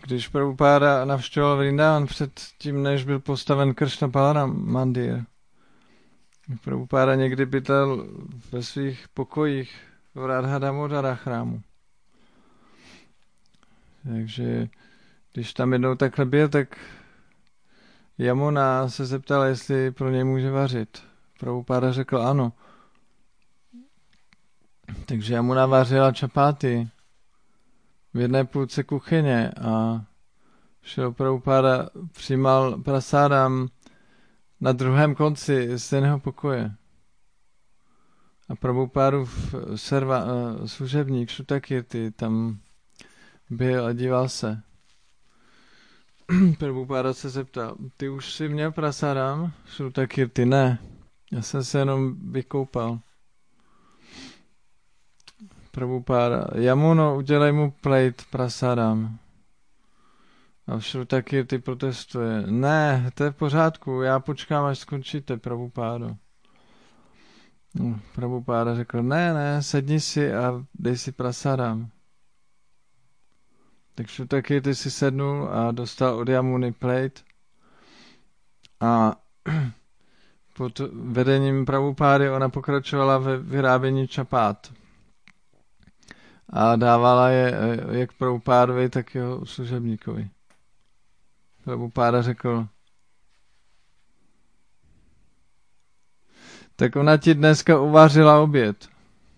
když Prabhupáda navštěvoval Vrindavan před tím, než byl postaven Krishna Balaram Mandir, Prabhupáda někdy bydlel ve svých pokojích v Radha Damodara chrámu. Takže když tam jednou takhle byl, tak Yamuna se zeptala, jestli pro něj může vařit. Prabhupáda řekl ano. Takže Yamuna vařila čapáty v jedné půlce kuchyně a šel Prabhupáda přijímal prasádam na druhém konci stejného pokoje. A Prabhupádův služebník Šutakirti tam byl a díval se. Prabhupáda se zeptal, ty už jsi měl prasádam? Šutakirti, ne. Já jsem se jenom vykoupal. Prabhupáda, Yamuno, udělej mu plate prasádam. A Šrutakirti protestuje. Ne, to je v pořádku, já počkám, až skončíte, Prabhupádo. Prabhupáda řekl, ne, sedni si a dej si prasádam. Tak Šrutakirti si sednul a dostal od Yamuny plate a pod vedením Prabhupády ona pokračovala ve vyrábění čapát. A dávala je jak Prabhupádovi, tak jeho služebníkovi. Prabhupáda řekl, tak ona ti dneska uvařila oběd.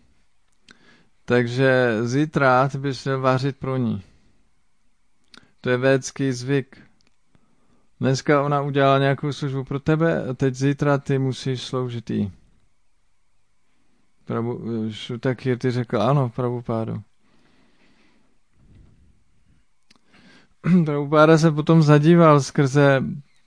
Takže zítra ty bys měl vařit pro ní. To je védský zvyk. Dneska ona udělala nějakou službu pro tebe a teď zítra ty musíš sloužit jí. Šutakirti řekl, ano, Prabhupádo. Prabhupáda se potom zadíval skrze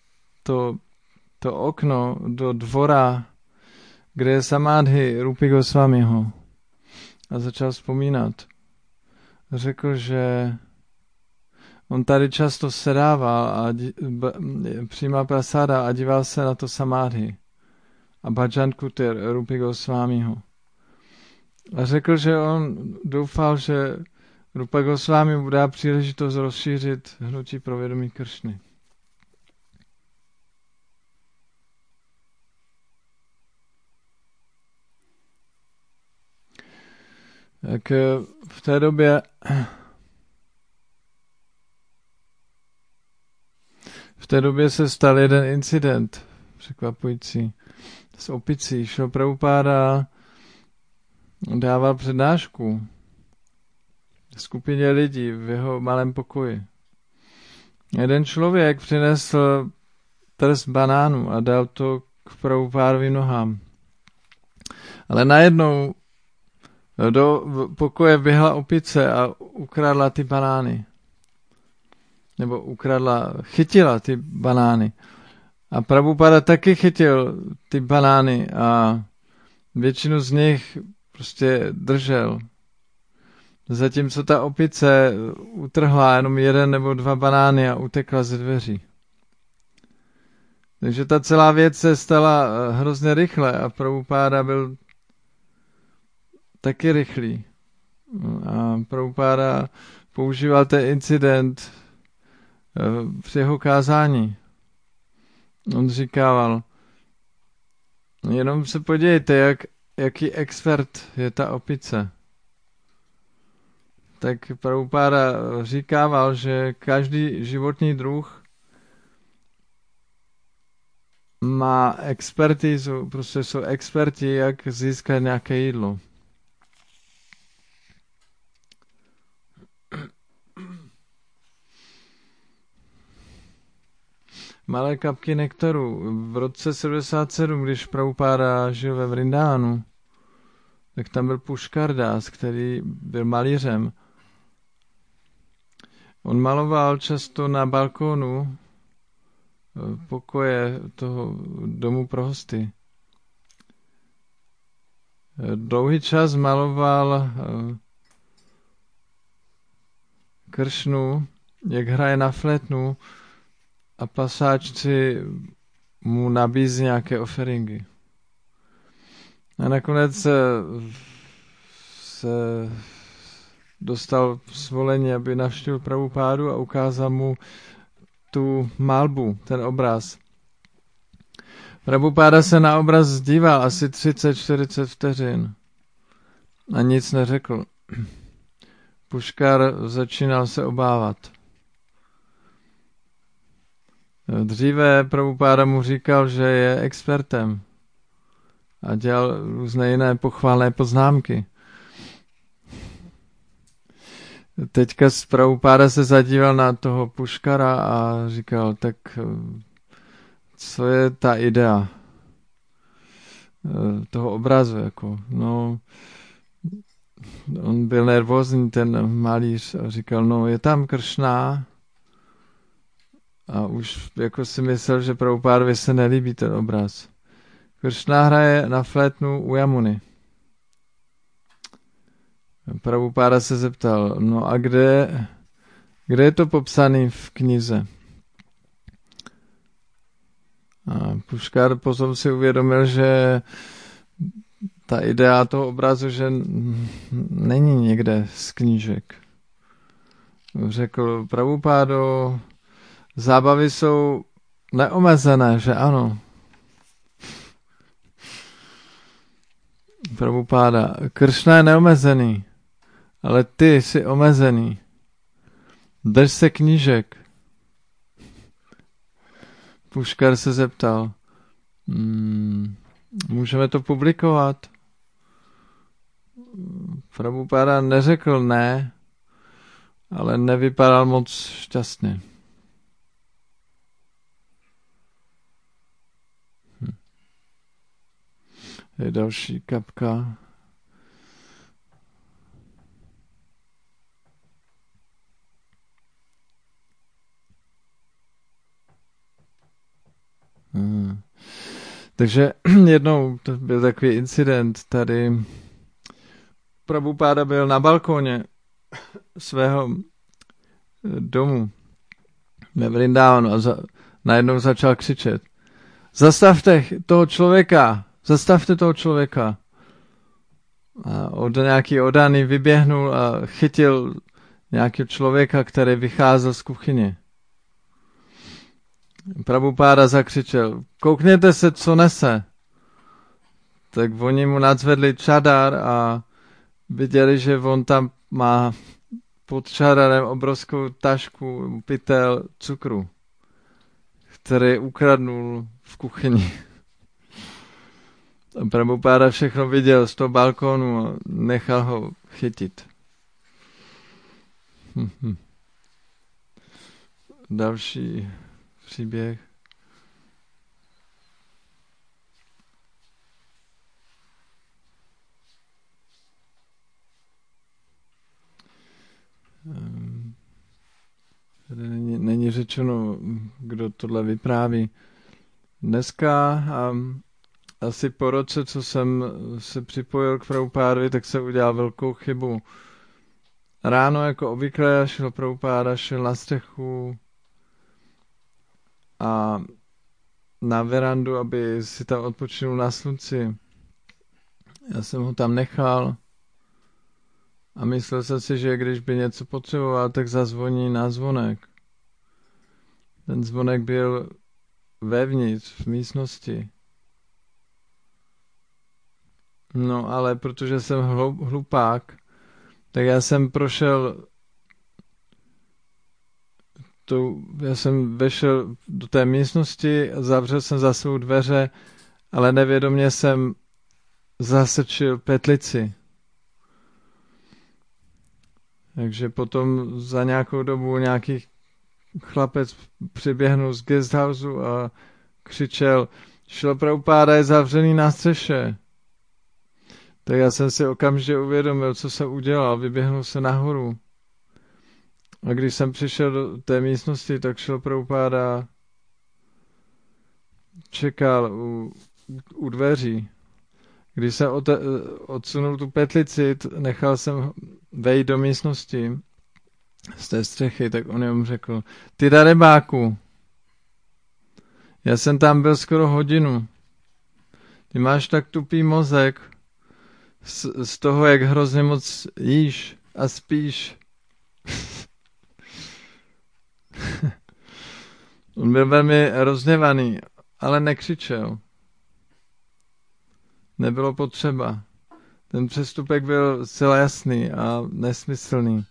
to okno do dvora, kde je samádhy Rupy Goswamiho. A začal vzpomínat. Řekl, že on tady často sedával a přijímal prasáda a díval se na to samádhy a bhajan kutir Rupy Goswamiho. A řekl, že on doufal, že Rupa Goswami mu dá příležitost rozšířit hnutí pro vědomí Kršny. Tak v té době se stal jeden incident překvapující. S opicí šel Prabhupáda, dával přednášku skupině lidí v jeho malém pokoji. Jeden člověk přinesl trst banánu a dal to k Prabhupádovým nohám. Ale najednou do pokoje vběhla opice a ukradla ty banány. Nebo chytila ty banány. A Prabhupáda taky chytil ty banány a většinu z nich prostě držel. Zatímco ta opice utrhla jenom 1 nebo 2 banány a utekla ze dveří. Takže ta celá věc se stala hrozně rychle a Prabhupáda byl taky rychlý. A Prabhupáda používal ten incident při jeho kázání. On říkával, jenom se podívejte, jaký expert je ta opice. Tak Prabhupáda říkával, že každý životní druh má expertizu, prostě jsou experti, jak získat nějaké jídlo. Malé kapky nektaru. V roce 77, když Prabhupáda žil ve Vrindavanu, tak tam byl Puškardas, který byl malířem. On maloval často na balkónu pokoje toho domu pro hosty. Dlouhý čas maloval Kršnu, jak hraje na flétnu a pasáčci mu nabízí nějaké offeringy. A nakonec se dostal svolení, aby navštívil Prabhupádu a ukázal mu tu malbu, ten obraz. Prabhupáda se na obraz díval asi 30-40 vteřin a nic neřekl. Puškar začínal se obávat. Dříve Prabhupáda mu říkal, že je expertem a dělal různé jiné pochválné poznámky. Teďka Prabhupáda se zadíval na toho Puškara a říkal, tak co je ta idea toho obrazu, jako, no, on byl nervózní, ten malíř, a říkal, no, je tam Kršna, a už jako si myslel, že Prabhupádovi se nelíbí ten obraz. Kršna hraje na flétnu u Jamuny. Prabhupáda se zeptal, no a kde je to popsané v knize? A Puškar potom si uvědomil, že ta idea toho obrazu, že není někde z knížek. Řekl, Prabhupádo, zábavy jsou neomezené, že ano. Prabhupáda, Kršna je neomezený, ale ty jsi omezený. Drž se knížek. Puškar se zeptal, můžeme to publikovat? Prabhupáda neřekl ne, ale nevypadal moc šťastně. Je další kapka. Takže jednou to byl takový incident tady. Prabhupáda byl na balkóně svého domu ve Vrindávanu a najednou začal křičet. Zastavte toho člověka! Zastavte toho člověka! A nějaký odaný vyběhnul a chytil nějakého člověka, který vycházel z kuchyně. Prabhupáda zakřičel, koukněte se, co nese. Tak oni mu nadzvedli čadar a viděli, že on tam má pod čadarem obrovskou tašku pytel cukru, který ukradnul v kuchyni. Prabhupáda všechno viděl z toho balkónu a nechal ho chytit. Další příběh. Není řečeno, kdo tohle vypráví. Dneska asi po roce, co jsem se připojil k Prabhupádovi, tak jsem udělal velkou chybu. Ráno, jako obvykle, šel Prabhupáda, šel na střechu a na verandu, aby si tam odpočinul na slunci. Já jsem ho tam nechal a myslel jsem si, že když by něco potřeboval, tak zazvoní na zvonek. Ten zvonek byl vevnitř, v místnosti. No ale protože jsem hlupák, tak já jsem prošel já jsem vešel do té místnosti, zavřel jsem za svou dveře, ale nevědomě jsem zastrčil petlici. Takže potom za nějakou dobu nějaký chlapec přiběhnul z guesthouseu a křičel, Šrila Prabhupáda je zavřený na střeše. Tak já jsem si okamžitě uvědomil, co jsem udělal. Vyběhnul se nahoru. A když jsem přišel do té místnosti, tak Šrila Prabhupáda čekal u dveří. Když jsem odsunul tu petlici, nechal jsem vejít do místnosti z té střechy, tak on jim řekl, ty darebáku, já jsem tam byl skoro hodinu. Ty máš tak tupý mozek z toho, jak hrozně moc jíš. a spíš. On byl velmi rozněvaný, ale nekřičel. Nebylo potřeba. Ten přestupek byl zcela jasný a nesmyslný.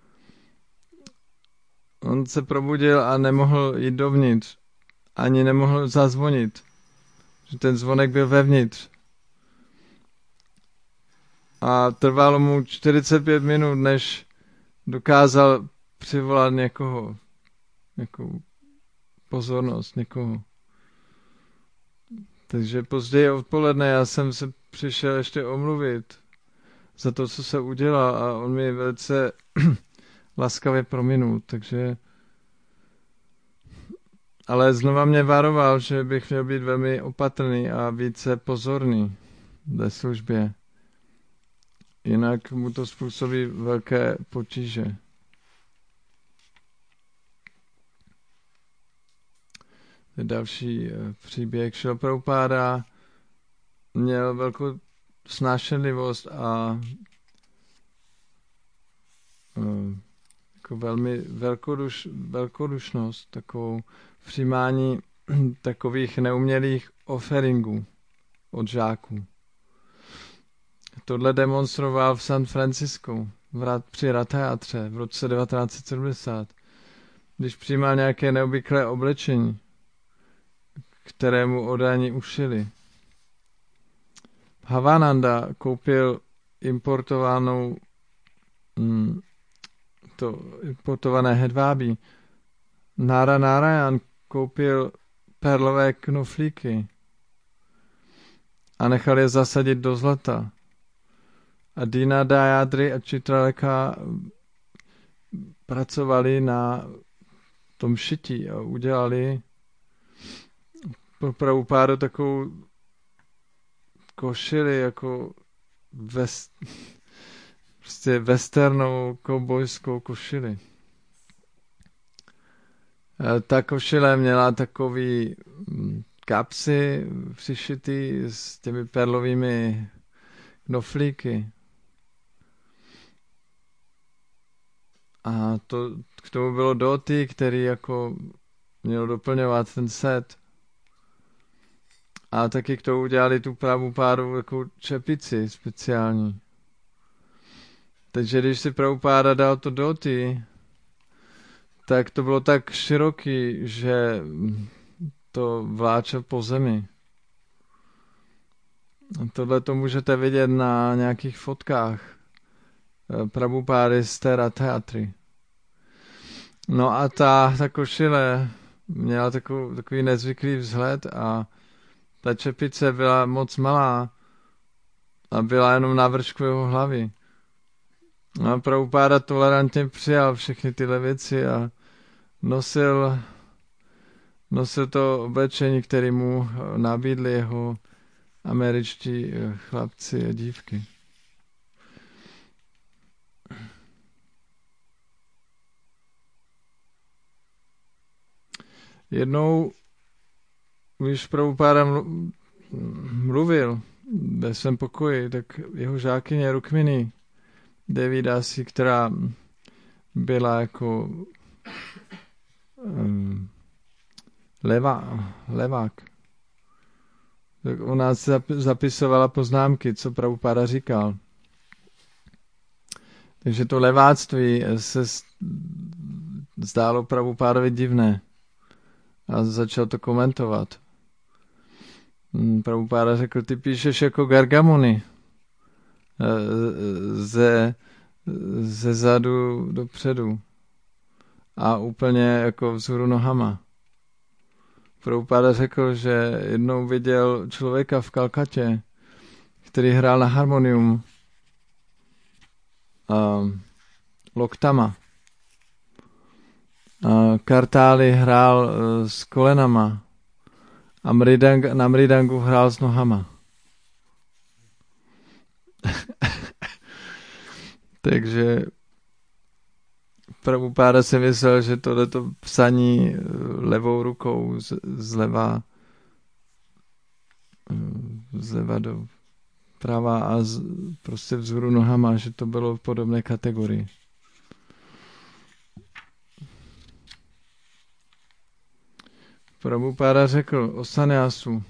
On se probudil a nemohl jít dovnitř. Ani nemohl zazvonit. Že ten zvonek byl vevnitř. A trvalo mu 45 minut, než dokázal přivolat někoho. Nějakou pozornost někoho. Takže později odpoledne já jsem se přišel ještě omluvit za to, co se udělal a on mi velice laskavě prominul, takže ale znova mě varoval, že bych měl být velmi opatrný a více pozorný ve službě. Jinak mu to způsobí velké potíže. Další příběh. Šrila Prabhupáda měl velkou snášenlivost a jako velmi velkodušnost, takovou přijímání takových neumělých offeringů od žáků. Tohle demonstroval v San Francisku při Rathayatře v roce 1970, když přijímal nějaké neobvyklé oblečení, kterému odání ušili. Havananda koupil importované hedvábí. Nara Narayan koupil perlové knoflíky a nechal je zasadit do zlata. A Dina Dayadri a Chitralekha pracovali na tom šití a udělali pro Prabhupádu takovou košili jako prostě westernou koubojskou košili. Ta košile měla takový kapsy přišitý s těmi perlovými knoflíky. A k tomu bylo doty, který jako měl doplňovat ten set. A taky k tomu udělali tu Prabhupádu jako čepici speciální. Takže když si Prabhupáda dal to doty, tak to bylo tak široký, že to vláčel po zemi. Tohle to můžete vidět na nějakých fotkách Prabhupády z té Rathayatry. No a ta košile měla takový nezvyklý vzhled a ta čepice byla moc malá a byla jenom na vršku jeho hlavy. A Prabhupáda tolerantně přijal všechny tyhle věci a nosil to oblečení, které mu nabídli jeho američtí chlapci a dívky. Jednou, když Prabhupáda mluvil ve svém pokoji, tak jeho žákyně Rukmini Devi Dasi, která byla jako levák, tak ona zapisovala poznámky, co Prabhupáda říkal. Takže to leváctví se zdálo Prabhupádovi divné a začal to komentovat. Prabhupáda řekl, ty píšeš jako Gargamuni ze zadu dopředu a úplně jako vzhůru nohama. Prabhupáda řekl, že jednou viděl člověka v Kalkatě, který hrál na harmonium loktama. Kartály hrál s kolenama a na mridangu hrál s nohama. Takže Prabhupáda si myslel, že tohleto psaní levou rukou zleva vprava a prostě vzhůru nohama, že to bylo v podobné kategorii. Prabhupáda řekl o sanyásu.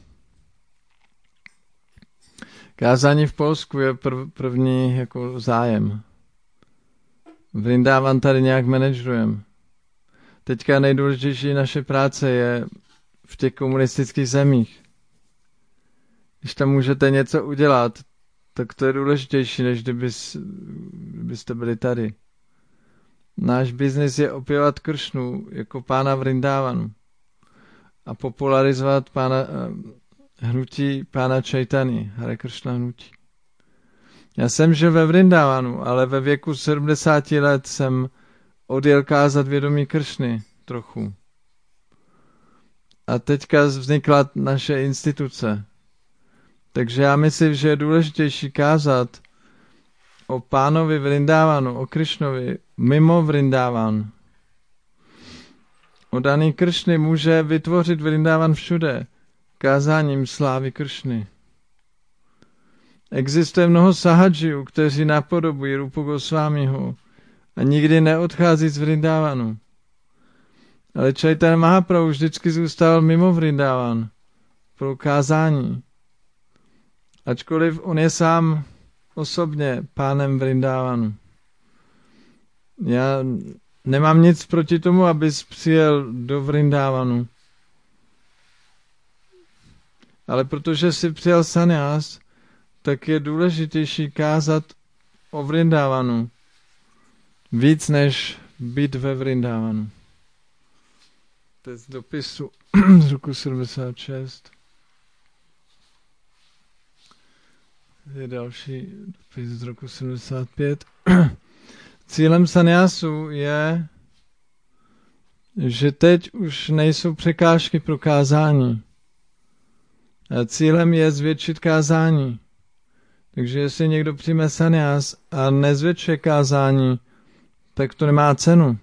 Kázání v Polsku je první jako zájem. Vrindávan tady nějak manažujeme. Teďka nejdůležitější naše práce je v těch komunistických zemích. Když tam můžete něco udělat, tak to je důležitější, než kdybyste byli tady. Náš biznis je opěvat Kršnu jako pána Vrindávanu a popularizovat hnutí pána Chaitany, Hare Kršna hnutí. Já jsem žil ve Vrindávanu, ale ve věku 70 let jsem odjel kázat vědomí Kršny trochu. A teďka vznikla naše instituce. Takže já myslím, že je důležitější kázat o pánovi Vrindávanu, o Krišnovi, mimo Vrindávan. Odaný Kršny může vytvořit Vrindávan všude, kázáním slávy Kršny. Existuje mnoho sahadžiů, kteří napodobují Rupu Gosvámiho a nikdy neodchází z Vrindávanu. Ale Chaitanya Mahaprabhu vždycky zůstal mimo Vrindávan pro kázání. Ačkoliv on je sám osobně pánem Vrindávanu. Já nemám nic proti tomu, abys přijel do Vrindávanu. Ale protože si přijel sanyás, tak je důležitější kázat o Vrindávanu. Víc než být ve Vrindávanu. To je z dopisu z roku 76. Je další dopis z roku 75. Cílem sanyásu je, že teď už nejsou překážky pro kázání. A cílem je zvětšit kázání. Takže jestli někdo přijme sanyás a nezvětšuje kázání, tak to nemá cenu.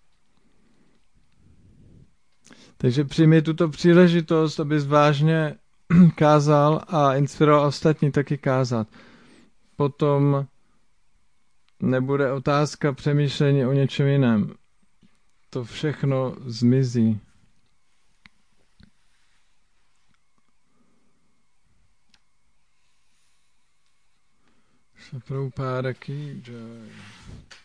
Takže přijmi tuto příležitost, abys vážně kázal a inspiroval ostatní taky kázat. Potom nebude otázka přemýšlení o něčem jiném. To všechno zmizí. Prabhupáda ki jai.